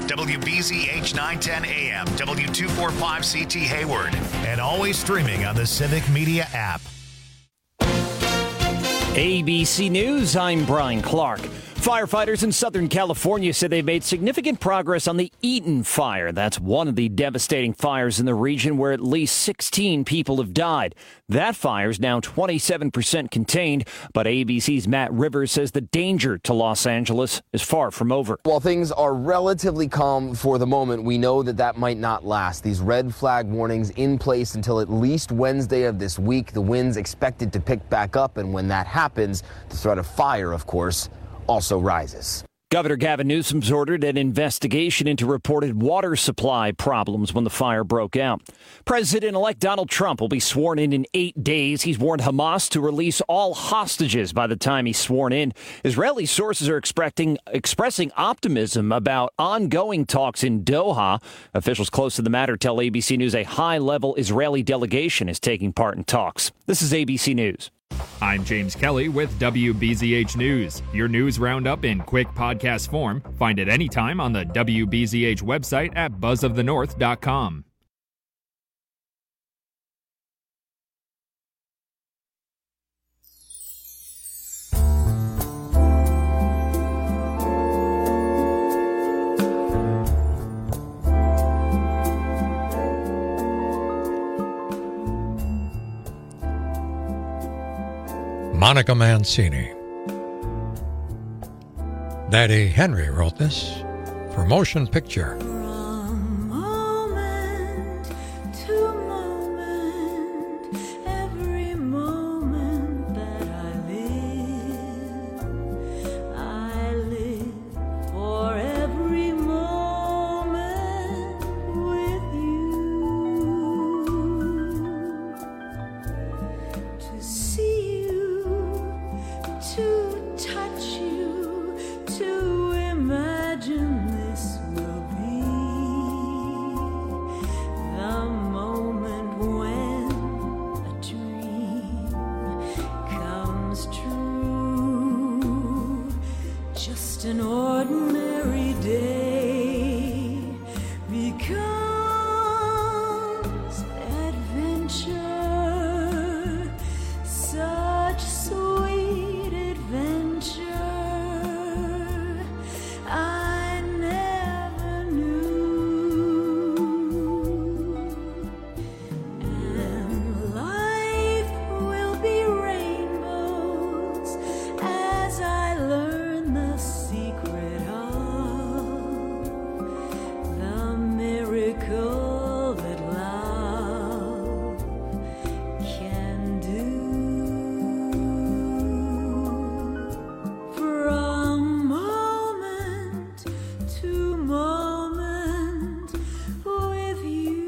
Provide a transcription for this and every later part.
WBZH 910 AM, W245CT Hayward, and always streaming on the Civic Media app. ABC News, I'm Brian Clark. Firefighters in Southern California said they've made significant progress on the Eaton fire. That's one of the devastating fires in the region where at least 16 people have died. That fire is now 27% contained, but ABC's Matt Rivers says the danger to Los Angeles is far from over. While things are relatively calm for the moment, we know that might not last. These red flag warnings in place until at least Wednesday of this week. The wind's expected to pick back up, and when that happens, the threat of fire, of course, also rises. Governor Gavin Newsom's ordered an investigation into reported water supply problems when the fire broke out. President-elect Donald Trump will be sworn in 8 days. He's warned Hamas to release all hostages by the time he's sworn in. Israeli sources are expressing optimism about ongoing talks in Doha. Officials close to the matter tell ABC News a high-level Israeli delegation is taking part in talks. This is ABC News. I'm James Kelly with WBZH News. Your news roundup in quick podcast form. Find it anytime on the WBZH website at buzzofthenorth.com. Monica Mancini. Daddy Henry wrote this for Motion Picture. From moment to moment, every moment that I live for every moment with you. To see to touch you, to imagine this will be the moment when a dream comes true. Just an ordinary day becomes adventure. Such sweet adventure I never knew. And life will be rainbows as I learn the secret of the miracle that love can do. From moment to moment with you.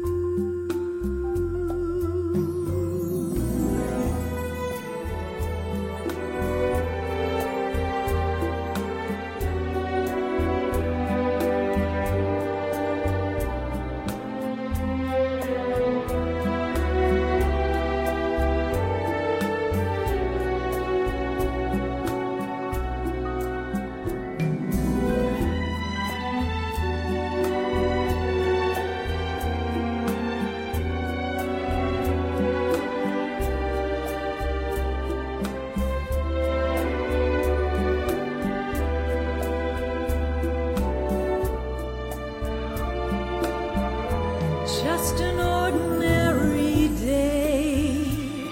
Just an ordinary day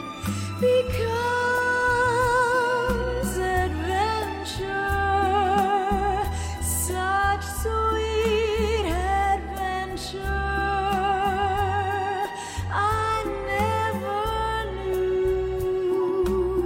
becomes adventure. Such sweet adventure I never knew.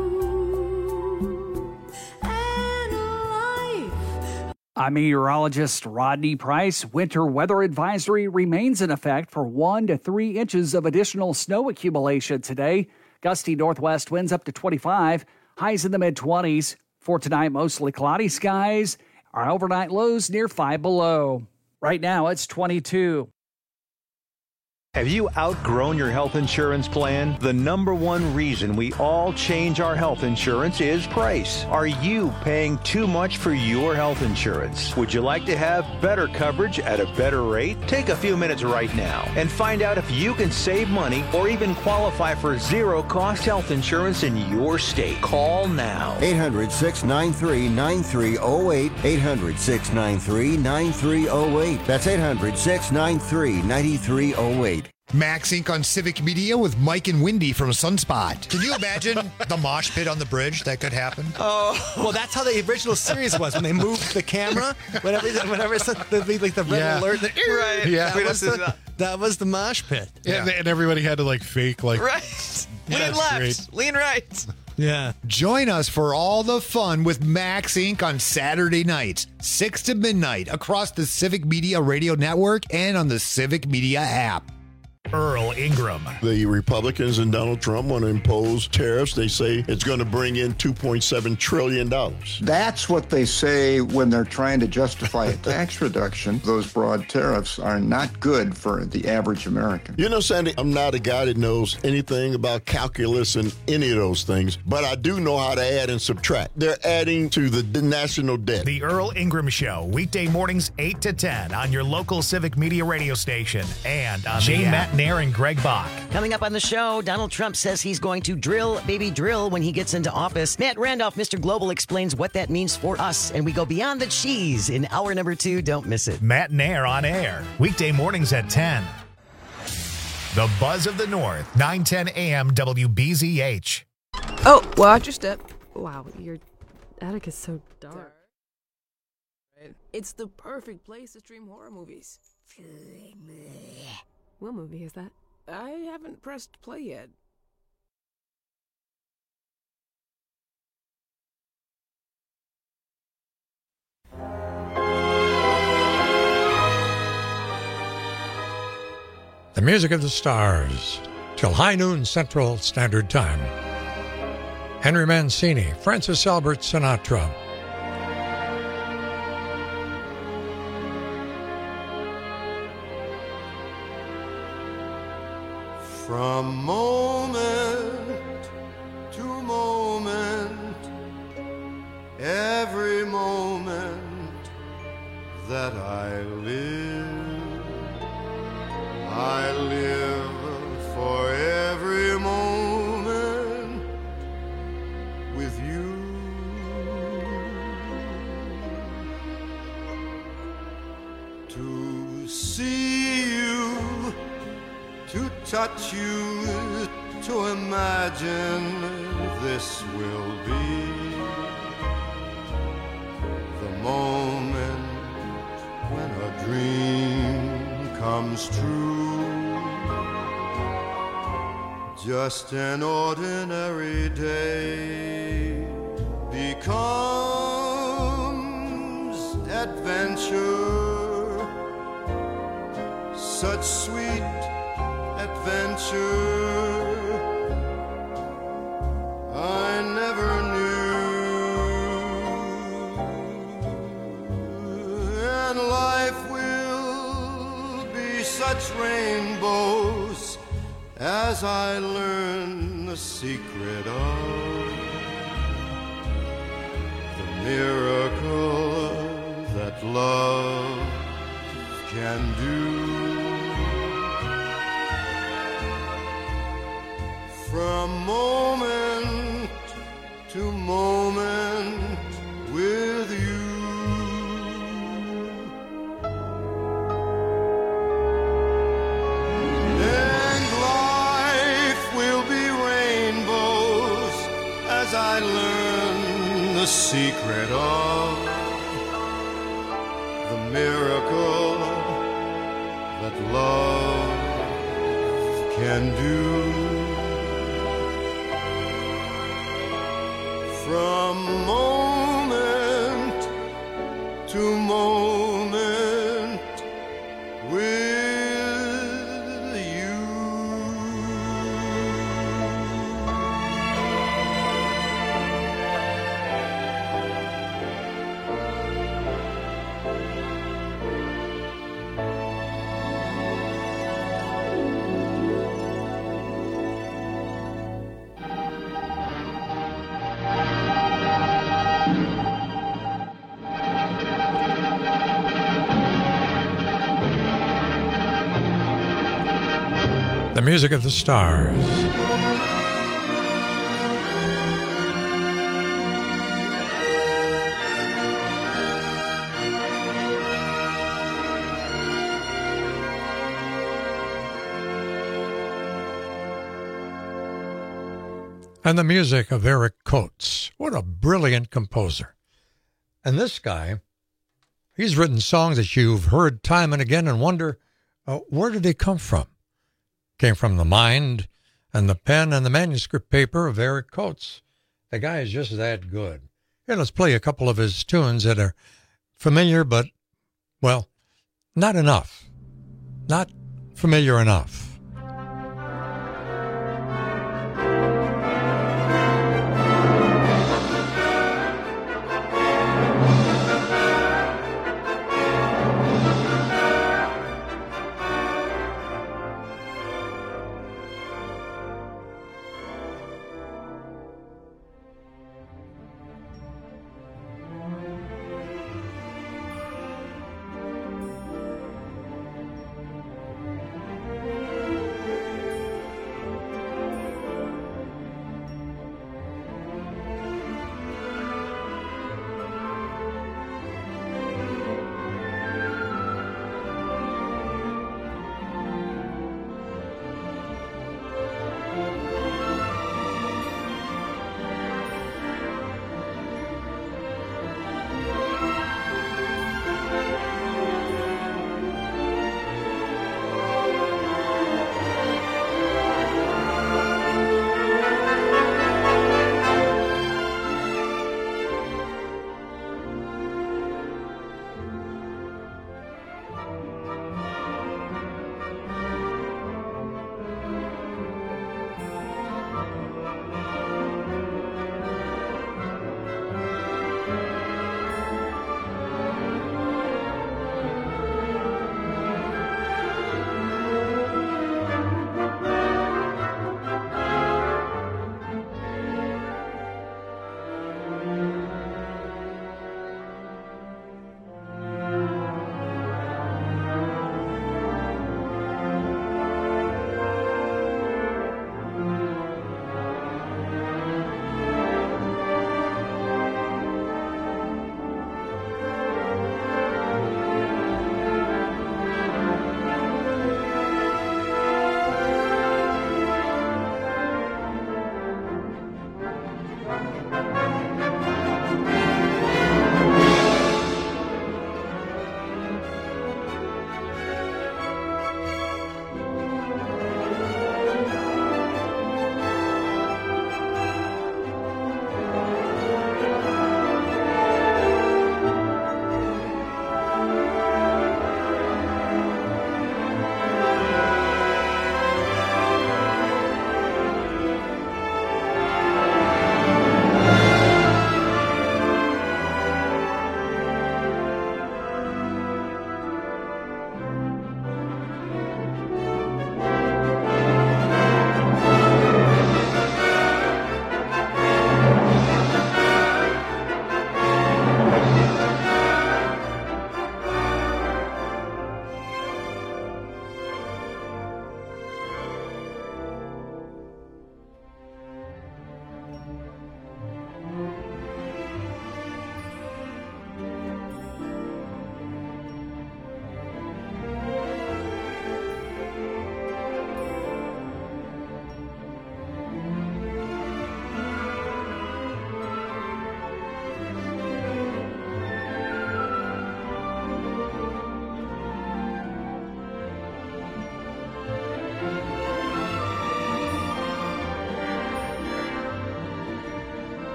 And life. I'm meteorologist Rodney Price. Winter weather advisory remains in effect for 1 to 3 inches of additional snow accumulation today. Gusty northwest winds up to 25, highs in the mid-20s. For tonight, mostly cloudy skies. Our overnight lows near 5 below. Right now, it's 22. Have you outgrown your health insurance plan? The number one reason we all change our health insurance is price. Are you paying too much for your health insurance? Would you like to have better coverage at a better rate? Take a few minutes right now and find out if you can save money or even qualify for zero-cost health insurance in your state. Call now. 800-693-9308. 800-693-9308. That's 800-693-9308. Max Inc. on Civic Media with Mike and Wendy from Sunspot. Can you imagine the mosh pit on the bridge that could happen? Oh, well, that's how the original series was when they moved the camera. Whenever it's the red alert. Right. Yeah. That was the mosh pit. Yeah. And everybody had to fake Right. Lean left, great. Lean right. Yeah. Join us for all the fun with Max Inc. on Saturday nights, 6 to midnight, across the Civic Media Radio Network and on the Civic Media app. Earl Ingram. The Republicans and Donald Trump want to impose tariffs. They say it's going to bring in $2.7 trillion. That's what they say when they're trying to justify a tax reduction. Those broad tariffs are not good for the average American. You know, Sandy, I'm not a guy that knows anything about calculus and any of those things, but I do know how to add and subtract. They're adding to the national debt. The Earl Ingram Show, weekday mornings 8 to 10 on your local Civic Media radio station and on Jay Matt Nair and Greg Bach. Coming up on the show, Donald Trump says he's going to drill, baby, drill when he gets into office. Matt Randolph, Mr. Global, explains what that means for us, and we go beyond the cheese in hour number 2. Don't miss it. Matt Nair on air, weekday mornings at 10. The Buzz of the North, 9:10 a.m. WBZH. Oh, watch your step. Wow, your attic is so dark. It's the perfect place to stream horror movies. What movie is that? I haven't pressed play yet. The music of the stars, till high noon Central Standard Time. Henry Mancini, Francis Albert Sinatra. From moment to moment, every moment that I live for every moment with you. To see you, to touch you, to imagine this will be the moment when a dream comes true. Just an ordinary day becomes adventure, such sweet adventure I never knew, and life will be such rainbows as I learn the secret of the miracle that love can do. From moment to moment with you. And life will be rainbows as I learn the secret of the miracle that love can do. From moment to moment with you. The music of the stars. And the music of Eric Coates. What a brilliant composer. And this guy, he's written songs that you've heard time and again and wonder, where did they come from? Came from the mind and the pen and the manuscript paper of Eric Coates. The guy is just that good. Here, let's play a couple of his tunes that are familiar, but, well, not enough. Not familiar enough.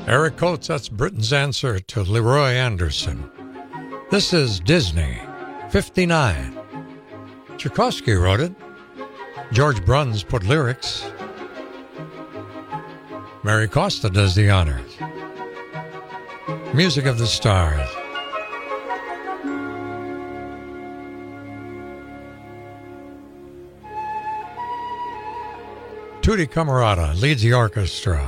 Eric Coates, that's Britain's answer to Leroy Anderson. This is Disney, 59. Tchaikovsky wrote it. George Bruns put lyrics. Mary Costa does the honors. Music of the Stars. Tutti Camarata leads the orchestra.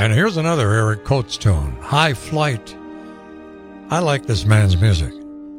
And here's another Eric Coates tune, High Flight. I like this man's music.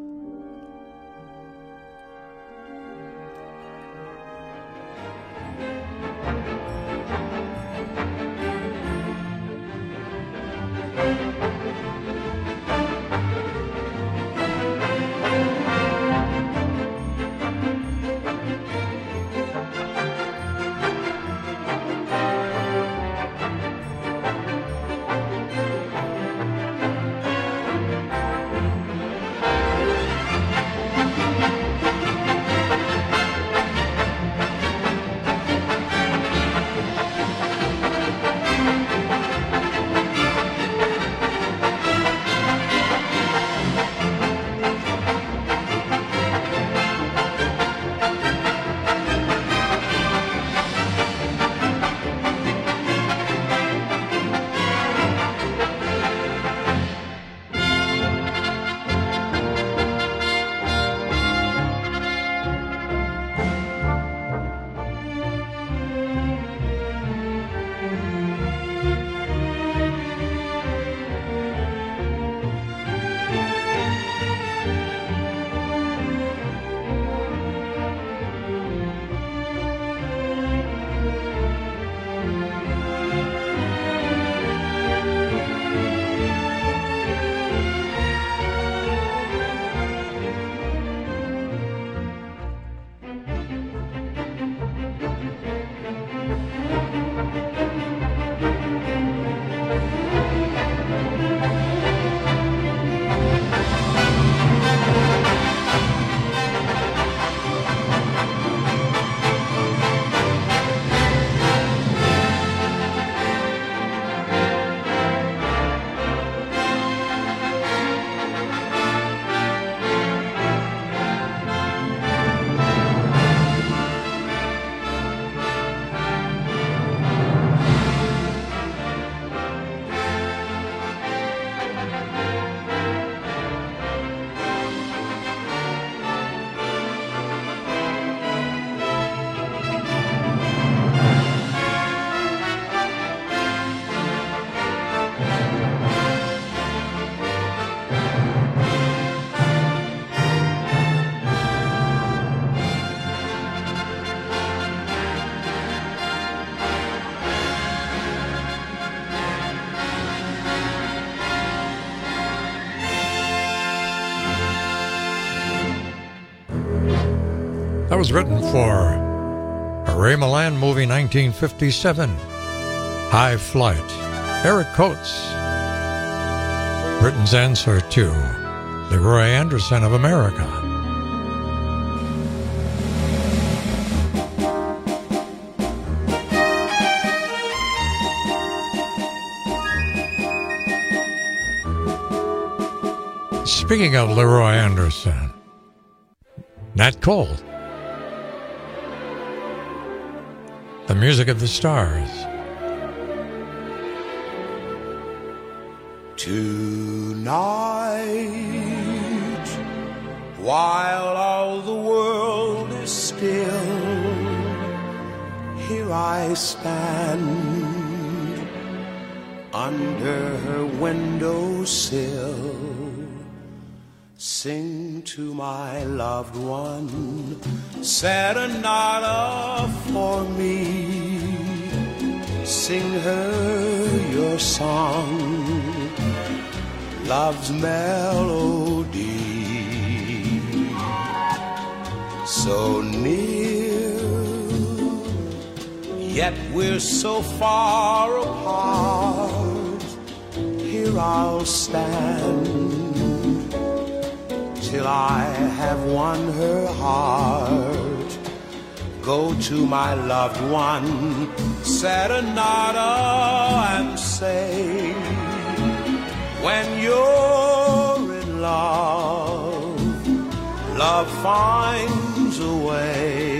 That was written for a Ray Milland movie, 1957, High Flight. Eric Coates, Britain's answer to Leroy Anderson of America. Speaking of Leroy Anderson, Nat Cole, the music of the stars. Tonight, while all the world is still, here I stand under her windowsill. Sing to my loved one, serenade for me. Sing her your song, love's melody. So near, yet we're so far apart. Here I'll stand till I have won her heart. Go to my loved one, serenade and say, when you're in love, love finds a way.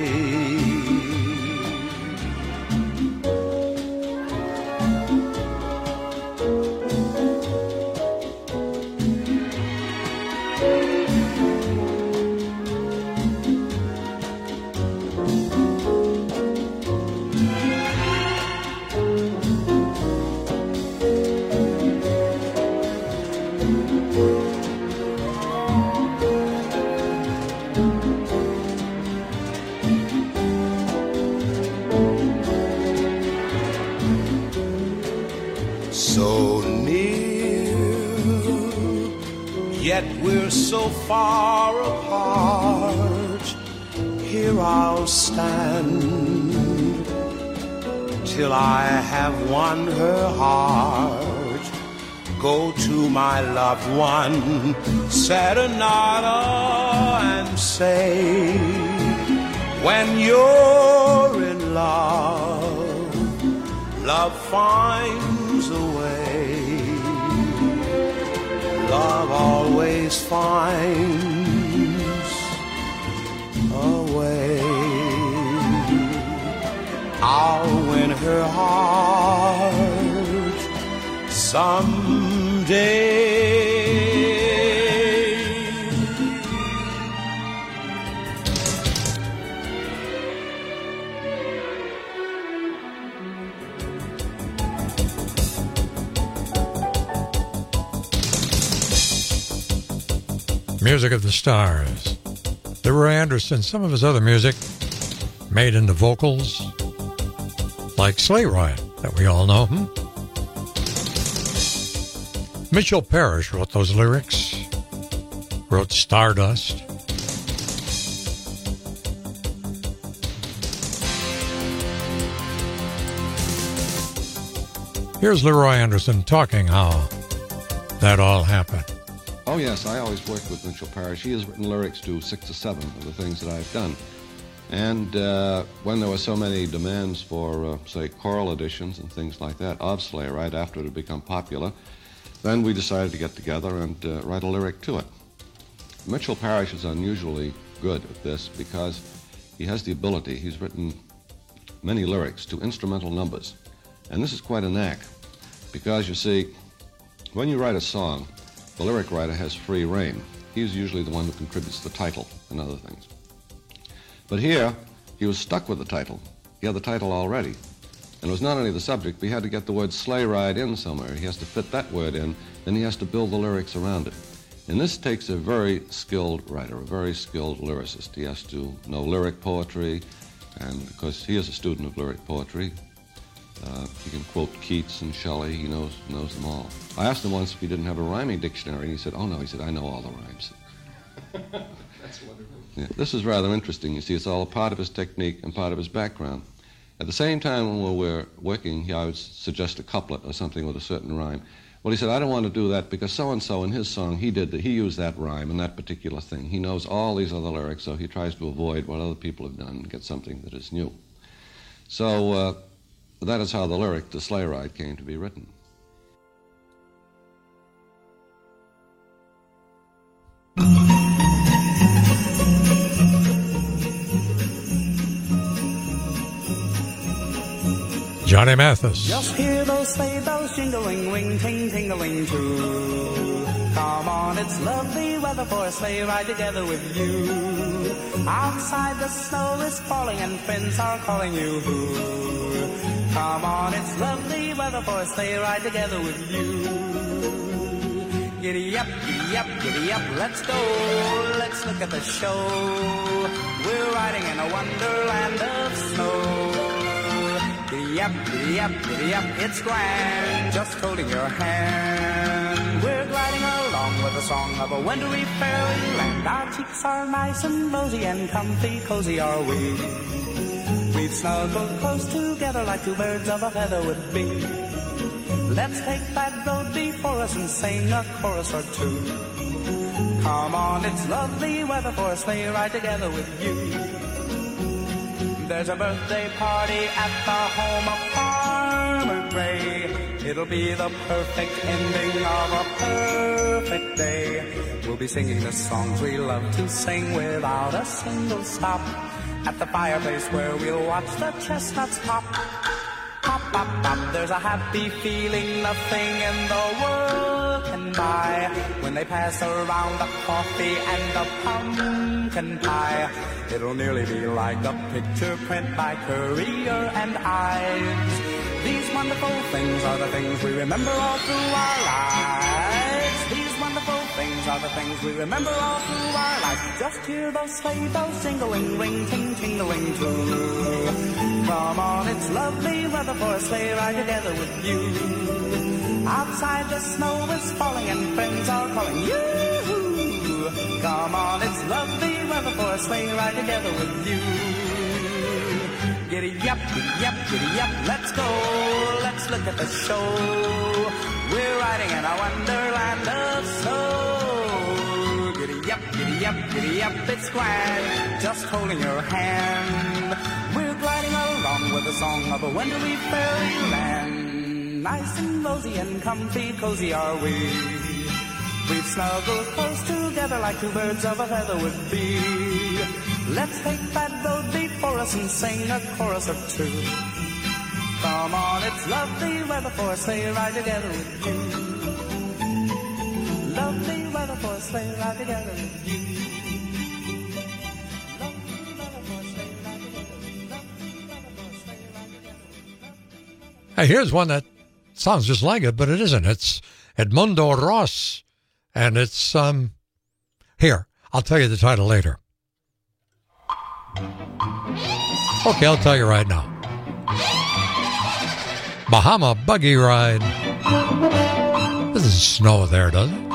yet we're so far apart. Here I'll stand till I have won her heart. Go to my loved one, serenada, and say, when you're in love, love finds a way. Love always finds a way. I'll win her heart someday. Music of the Stars. Leroy Anderson, some of his other music made into vocals, like Sleigh Ride, that we all know. Mitchell Parrish wrote those lyrics, wrote Stardust. Here's Leroy Anderson talking how that all happened. Oh, yes, I always work with Mitchell Parrish. He has written lyrics to 6 or 7 of the things that I've done. And when there were so many demands for, say, choral editions and things like that of Sleigh Ride after it had become popular, then we decided to get together and write a lyric to it. Mitchell Parrish is unusually good at this because he has the ability. He's written many lyrics to instrumental numbers. And this is quite a knack because, you see, when you write a song, the lyric writer has free rein. He's usually the one who contributes the title and other things. But here, he was stuck with the title. He had the title already. And it was not only the subject, but he had to get the word sleigh ride in somewhere. He has to fit that word in, then he has to build the lyrics around it. And this takes a very skilled writer, a very skilled lyricist. He has to know lyric poetry, and because he is a student of lyric poetry, he can quote Keats and Shelley. He knows them all. I asked him once if he didn't have a rhyming dictionary, and he said, oh, no. He said, I know all the rhymes. That's wonderful. Yeah, this is rather interesting. You see, it's all a part of his technique and part of his background. At the same time, when we're working, I would suggest a couplet or something with a certain rhyme. Well, he said, I don't want to do that because so-and-so in his song, he used that rhyme and that particular thing. He knows all these other lyrics, so he tries to avoid what other people have done and get something that is new. So that is how the lyric to Sleigh Ride came to be written. Johnny Mathis. Just hear those sleigh bells jingling, ring, ting, tingling too. Come on, it's lovely weather for a sleigh ride together with you. Outside the snow is falling and friends are calling you. Come on, it's lovely weather for a sleigh ride together with you. Giddy up, giddy up, giddy up, let's go. Let's look at the show. We're riding in a wonderland of snow. Giddy up, giddy up, giddy up, it's grand, just holding your hand. We're gliding along with the song of a wintry fairyland. Our cheeks are nice and rosy and comfy, cozy are we. We've snuggled close together like two birds of a feather would be. Let's take that road before us and sing a chorus or two. Come on, it's lovely weather for a sleigh ride together with you. There's a birthday party at the home of Farmer Gray. It'll be the perfect ending of a perfect day. We'll be singing the songs we love to sing without a single stop. At the fireplace where we'll watch the chestnuts pop. Pop, pop, pop. There's a happy feeling nothing in the world can buy. When they pass around the coffee and the pumpkin pie, it'll nearly be like a picture print by Currier and Ives. These wonderful things are the things we remember all through our lives. These wonderful things are the things we remember all through our lives. Just hear those sleigh bells jingling, ring, ting, tingling too. Come on, it's lovely weather for a sleigh ride together with you. Outside the snow is falling and friends are calling you. Come on, it's lovely weather for a sleigh ride together with you. Giddy up, giddy up, let's go. Let's look at the show. We're riding in a wonderland of snow. Giddy up, it's grand. Just holding your hand. We're gliding along with the song of a wonderly fairyland. Nice and rosy and comfy, cozy are we. We've snuggled close together like two birds of a feather would be. Let's take that road before us and sing a chorus or two. Come on, it's lovely weather for a sleigh ride together with you. Lovely weather for a sleigh ride together with you. Hey, here's one that sounds just like it, but it isn't. It's Edmundo Ross, and it's, here, I'll tell you the title later. Okay, I'll tell you right now. Bahama Buggy Ride. Doesn't snow there, does it?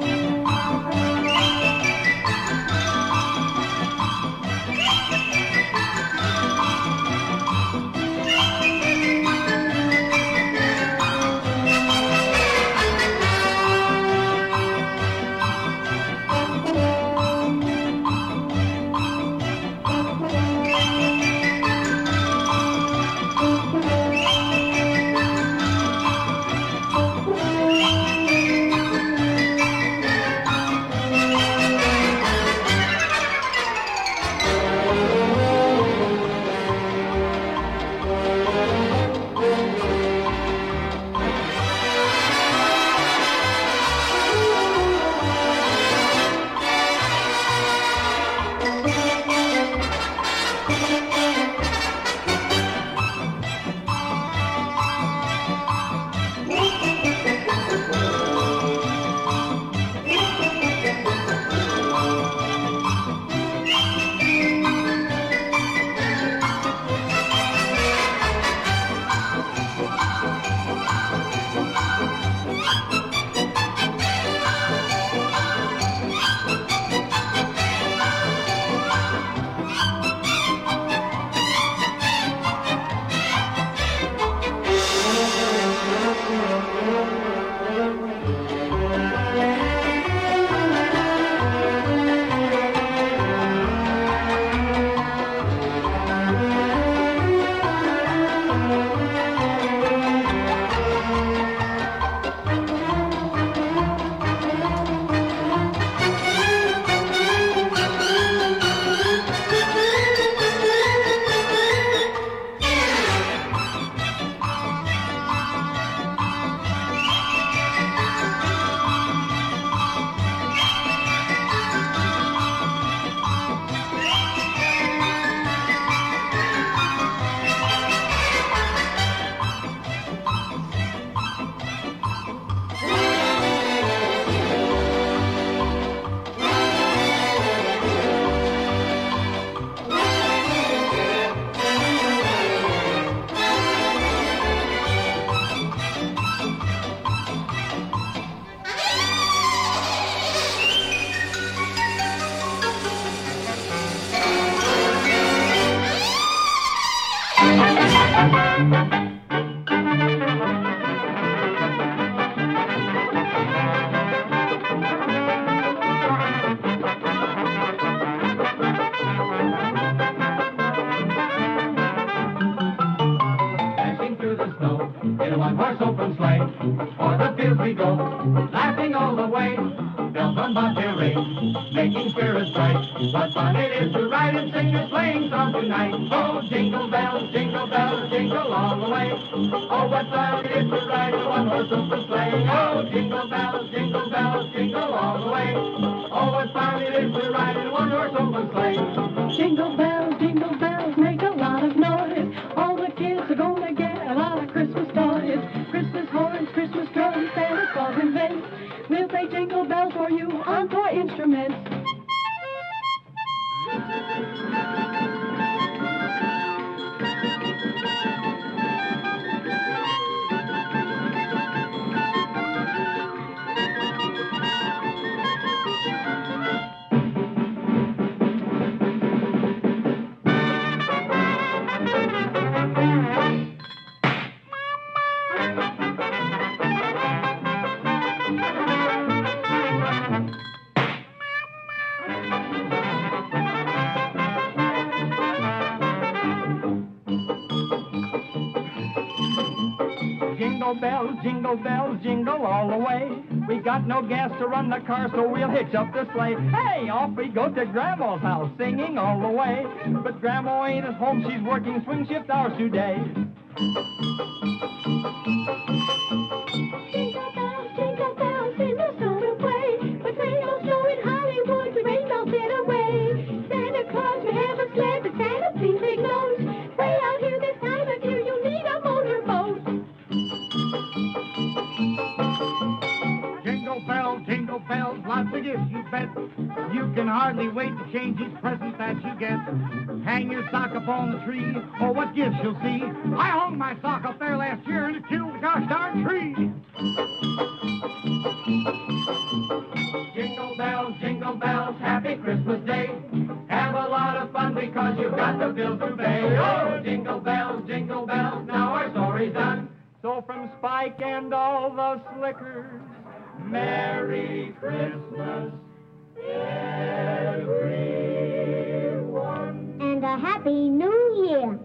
Making spirits bright. What fun it is to ride and sing a sleighing song tonight. Oh, jingle bells, jingle all the way. Oh, what fun it is to ride a one-horse open sleigh. Oh, jingle bells, jingle all the way. Oh, what fun it is to ride a one-horse open sleigh. Jingle bells, make a lot of noise. All the kids are gonna get a lot of Christmas toys. Christmas horns, Christmas drums, Santa Claus and men. We'll play jingle bells for you on toy instruments. jingle all the way. We got no gas to run the car, so we'll hitch up the sleigh. Hey, off we go to Grandma's house, singing all the way. But Grandma ain't at home, she's working swing shift hours today. Jingle bells in the sort of way. But rainbows show in Hollywood, the rainbows get away. Santa Claus, you have a sled, but Santa, please take note. Way out here this time of year, you need a motorboat. Jingle bells, lots of gifts you bet. You can hardly wait to change each present that you get. Hang your sock up on the tree, oh, what gifts you'll see. I hung my sock up there last year and it killed the gosh darn tree. Jingle bells, happy Christmas Day. Have a lot of fun because you've got the bills to pay. Oh, jingle bells, now our story's done. So from Spike and all the slickers, Merry Christmas, everyone. And a Happy New Year.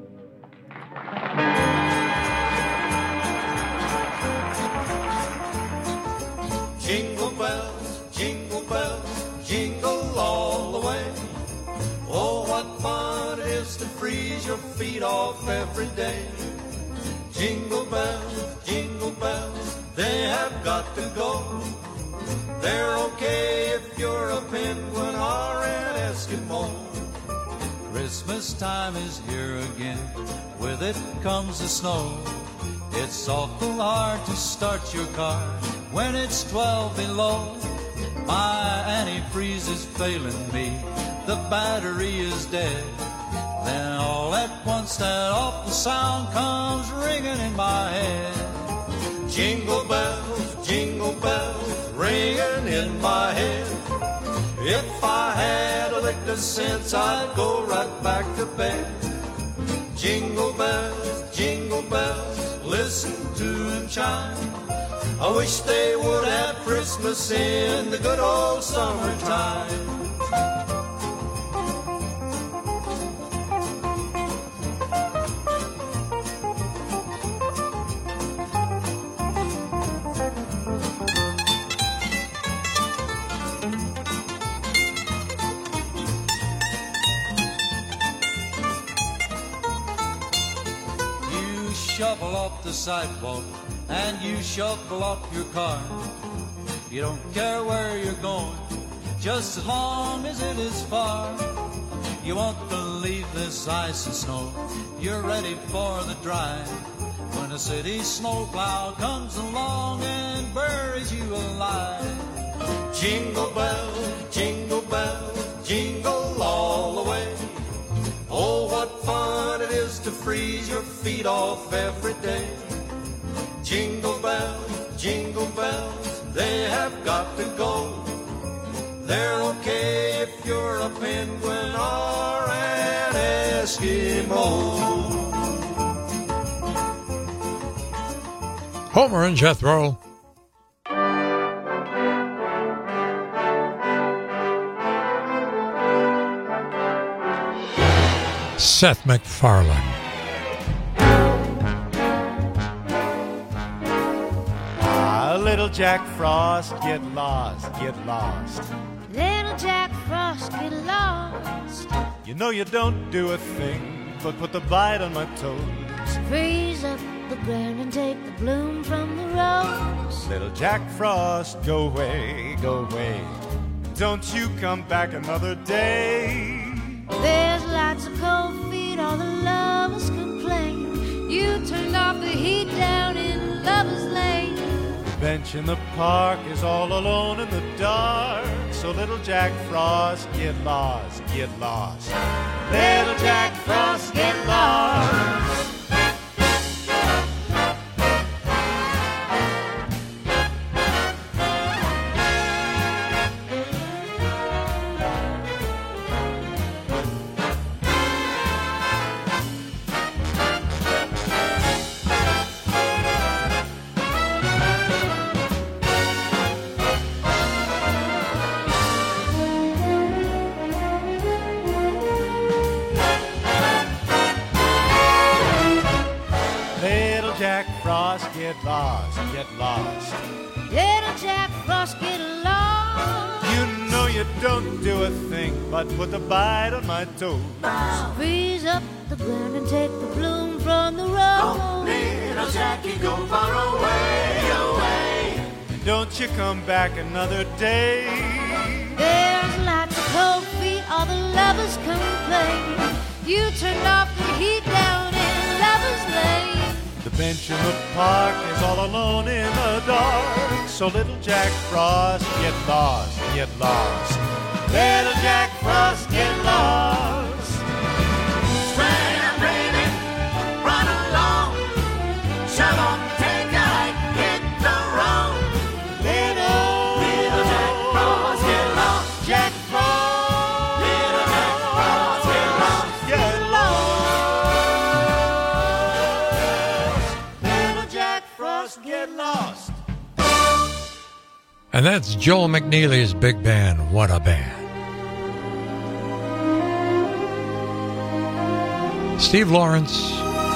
Jingle bells, jingle all the way. Oh, what fun it is to freeze your feet off every day. Jingle bells, they have got to go. They're okay if you're a penguin or an Eskimo. Christmas time is here again, with it comes the snow. It's awful hard to start your car when it's 12 below. My antifreeze is failing me, the battery is dead. Then all at once that awful sound comes ringing in my head. Jingle bells, ringing in my head. If I had a lick of sense, I'd go right back to bed. Jingle bells, listen to them chime. I wish they would have Christmas in the good old summertime. Shovel off the sidewalk and you shuffle off your car. You don't care where you're going, just as long as it is far. You won't believe this ice and snow, you're ready for the drive. When a city snowplow comes along and buries you alive. Jingle bells, jingle all the way. Oh, what fun it is to freeze your feet off every day. Jingle bells, they have got to go. They're okay if you're a penguin or an Eskimo. Homer and Jethro. Seth MacFarlane. Little Jack Frost, get lost, get lost. Little Jack Frost, get lost. You know you don't do a thing but put the bite on my toes. Freeze up the ground and take the bloom from the rose. Little Jack Frost, go away, go away. Don't you come back another day. There's lots of cold feet, all the lovers complain. You turned off the heat down in Lover's Lane. The bench in the park is all alone in the dark. So little Jack Frost, get lost, get lost. Little Jack Frost, get lost. lost, get lost. Little Jack Frost, get lost. You know you don't do a thing but put the bite on my toe. Freeze up the ground and take the bloom from the rose. Go, little Jackie, go far away, away. And don't you come back another day. There's lots of cold feet, all the lovers complain. You turned off the heat down in Lover's Lane. The bench in the park is all alone in the dark. So little Jack Frost, get lost, get lost. Little Jack Frost, get lost. Swing and baby, run along. Shove on, take a hike, hit the road. Little Jack Frost, get lost. Jack Frost, little Jack Frost, get lost. Get lost. Little Jack Frost, get lost. And that's Joel McNeely's big band, What a Band. Steve Lawrence.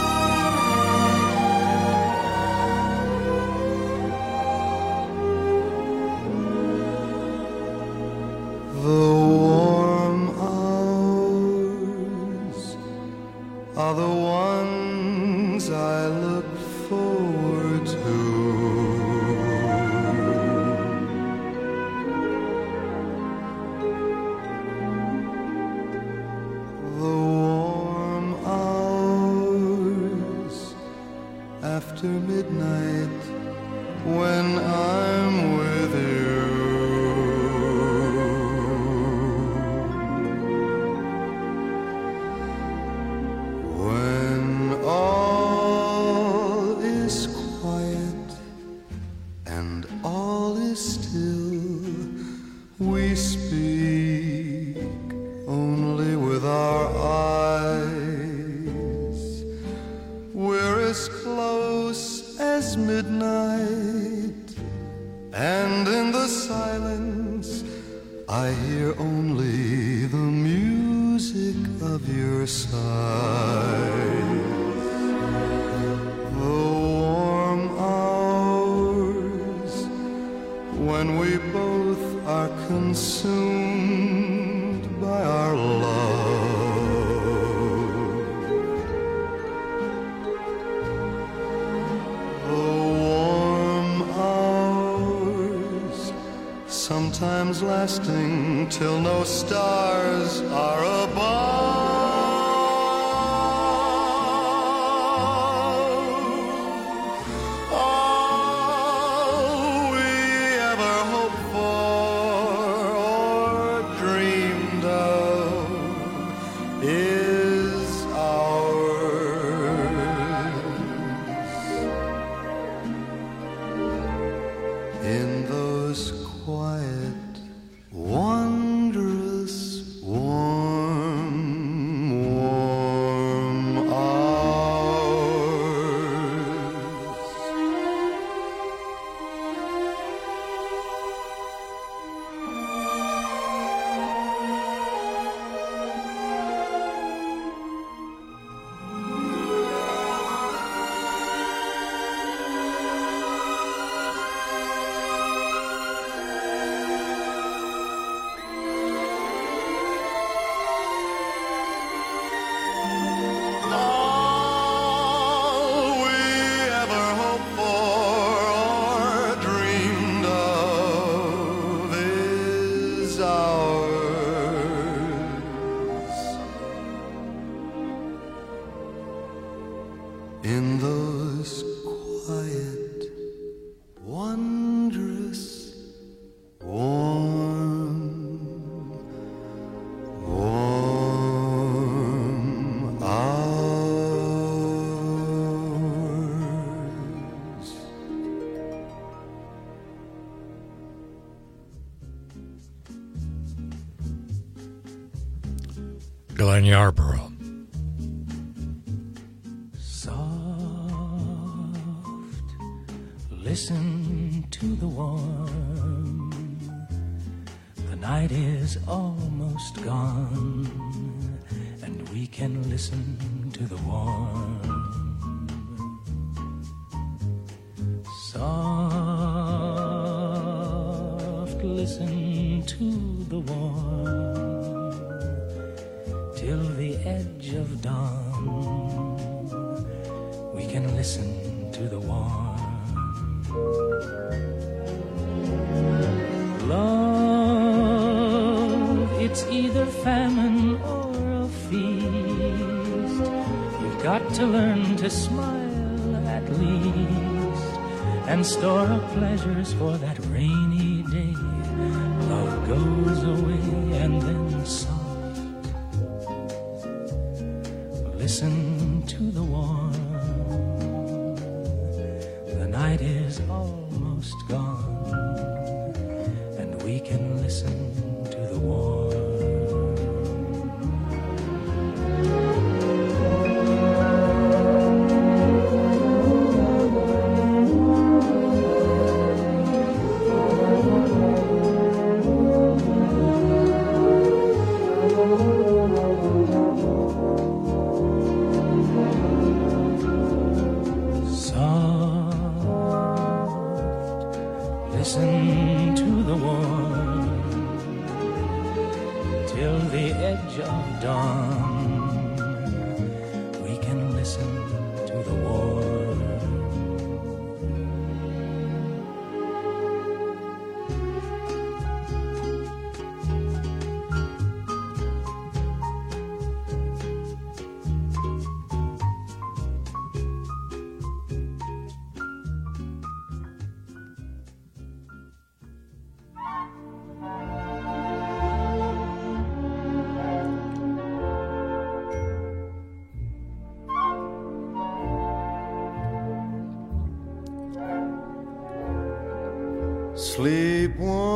The warm hours are the ones I look forward to. After midnight, when I'm with you, when all is quiet and all is still, we speak only with our eyes. We're as close as midnight, and in the silence I hear only the music of your sighs. The warm hours when we both are consumed by our love. Sometimes lasting till no stars are above. All we ever hoped for or dreamed of is ours. In those quiet, wondrous, warm, warm hours. In those quiet, wondrous, warm, warm hours. Glenn Yarborough. Listen to the warm. The night is almost gone, and we can listen to the warm. the warm till the edge of dawn. We can listen to the warm. Love, it's either famine or a feast. You've got to learn to smile at least and store up pleasures for that rainy day. Love goes away and then soft. Listen to the warm. The night is almost gone, and we can listen to the warm. Listen to the warm till the edge of dawn. We can listen to the warm. Sleep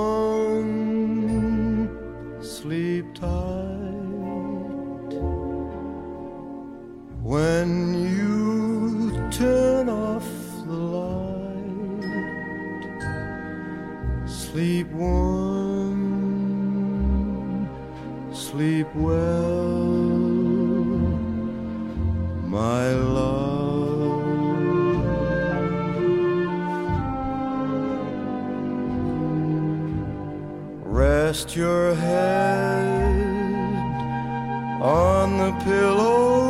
warm, sleep tight. When you turn off the light, sleep warm, sleep well, my love. Rest your head on the pillow.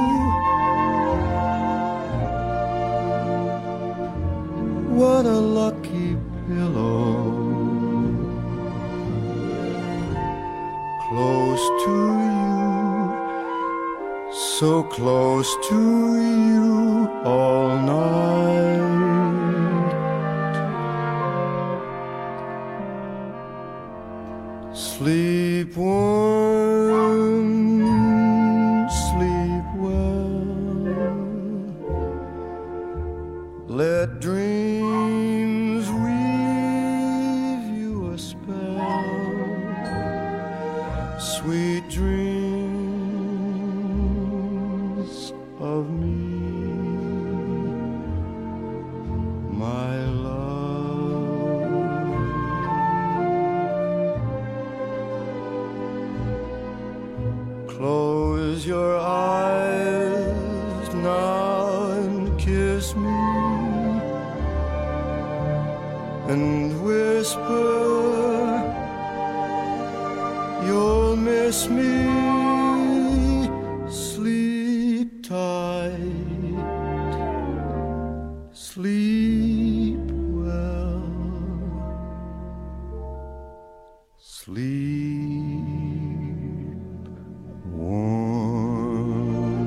What a lucky pillow. Close to you, so close to you all night. Sleep warm, sleep well. Let dreams weave you a spell. Sweet dreams of me, my close your eyes now and kiss me and whisper you'll miss me. Sleep tight, sleep well, sleep warm.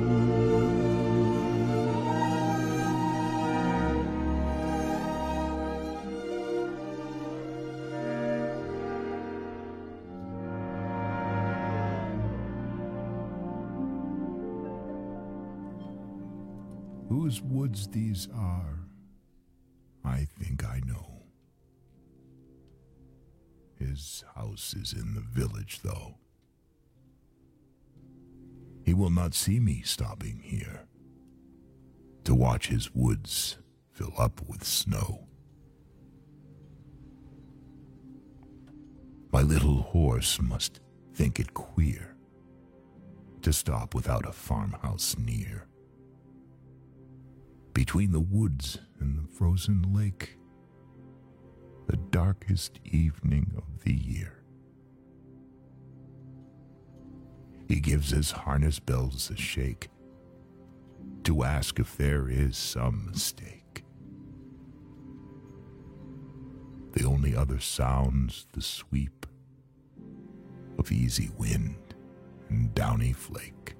Whose woods these are, I think I know. His house is in the village, though. He will not see me stopping here to watch his woods fill up with snow. My little horse must think it queer to stop without a farmhouse near. Between the woods and the frozen lake, the darkest evening of the year. He gives his harness bells a shake to ask if there is some mistake. The only other sound's the sweep of easy wind and downy flake.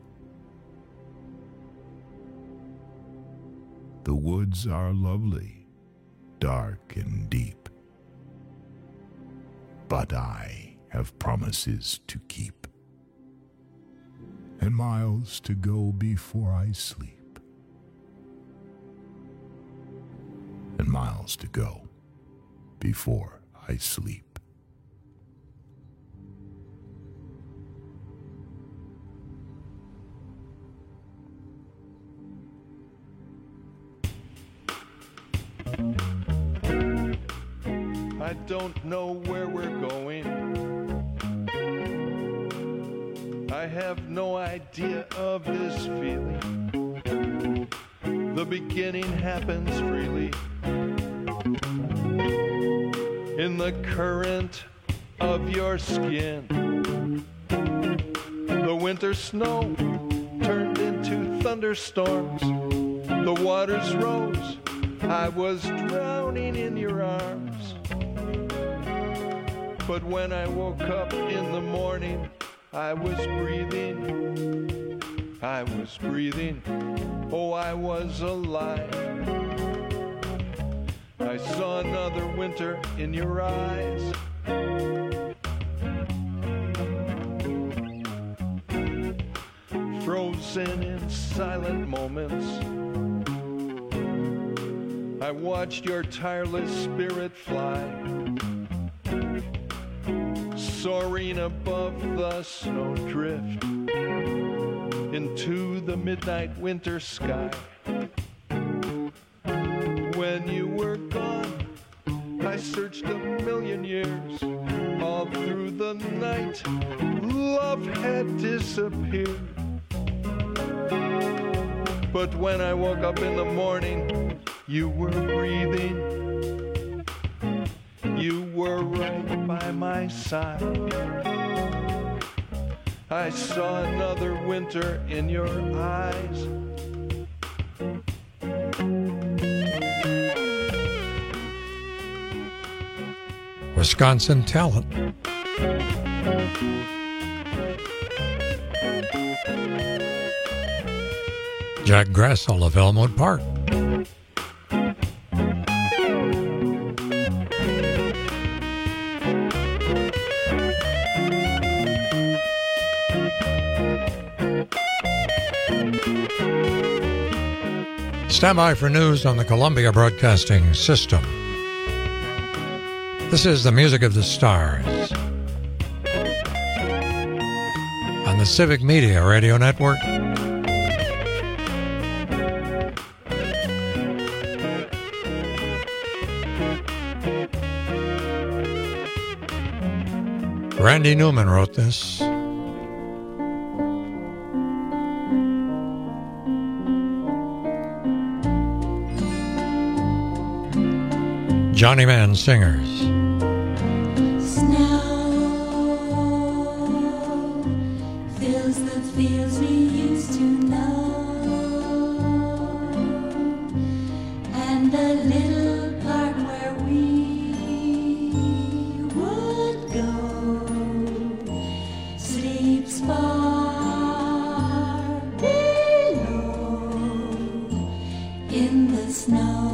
The woods are lovely, dark and deep, but I have promises to keep, and miles to go before I sleep, and miles to go before I sleep. I don't know where we're going. I have no idea of this feeling. The beginning happens freely in the current of your skin. The winter snow turned into thunderstorms. The waters rose. I was drowning in your arms. But when I woke up in the morning, I was breathing. I was breathing. Oh, I was alive. I saw another winter in your eyes. Frozen in silent moments, I watched your tireless spirit fly, soaring above the snowdrift into the midnight winter sky. When you were gone, I searched a million years. All through the night, love had disappeared. But when I woke up in the morning, you were breathing. You were right by my side. I saw another winter in your eyes. Wisconsin talent. Jack Grassel of Elmwood Park. Stand by for news on the Columbia Broadcasting System. This is the Music of the Stars on the Civic Media Radio Network. Randy Newman wrote this. Johnny Mann Singers. Snow fills the fields we used to know, and the little part where we would go sleeps far below in the snow.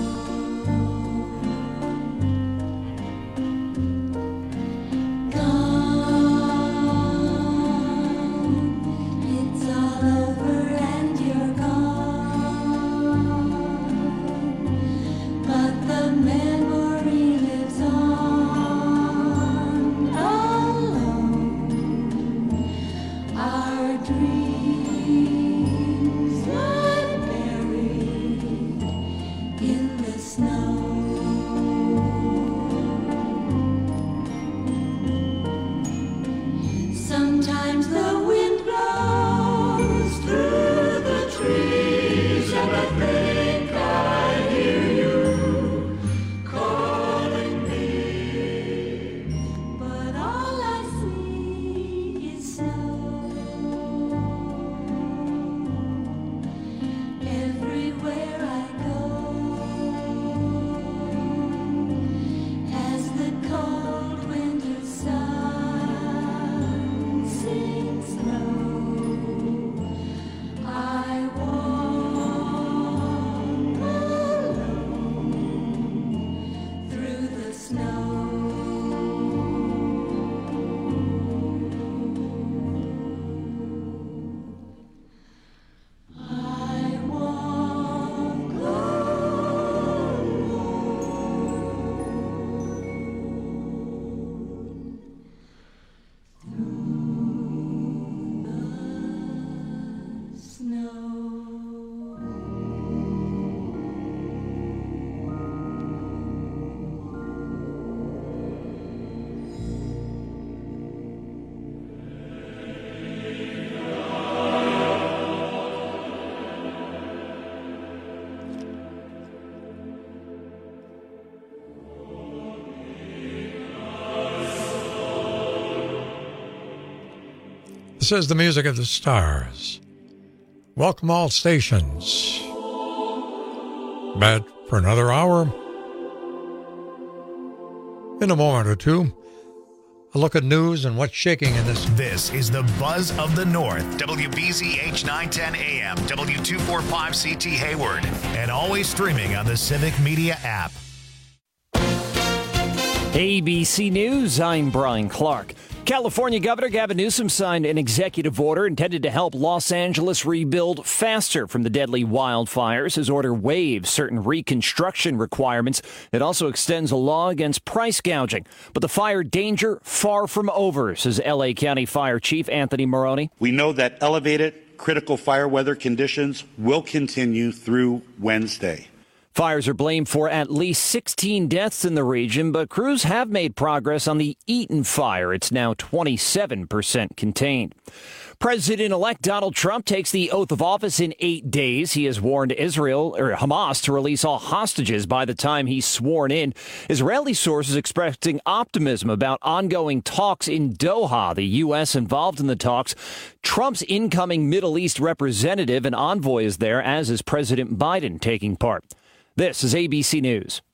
Sometimes the wind blows through the trees, and I think I hear you calling me. But all I see is snow. This is the music of the stars. Welcome all stations. Back for another hour. In a moment or two, a look at news and what's shaking in this. This is the Buzz of the North. WBZH 910 AM, W245CT Hayward, and always streaming on the Civic Media app. ABC News, I'm Brian Clark. California Governor Gavin Newsom signed an executive order intended to help Los Angeles rebuild faster from the deadly wildfires. His order waives certain reconstruction requirements. It also extends a law against price gouging. But the fire danger far from over, says L.A. County Fire Chief Anthony Maroney. We know that elevated critical fire weather conditions will continue through Wednesday. Fires are blamed for at least 16 deaths in the region, but crews have made progress on the Eaton fire. It's now 27% contained. President-elect Donald Trump takes the oath of office in 8 days. He has warned Hamas to release all hostages by the time he's sworn in. Israeli sources expressing optimism about ongoing talks in Doha. The U.S. involved in the talks. Trump's incoming Middle East representative and envoy is there, as is President Biden taking part. This is ABC News.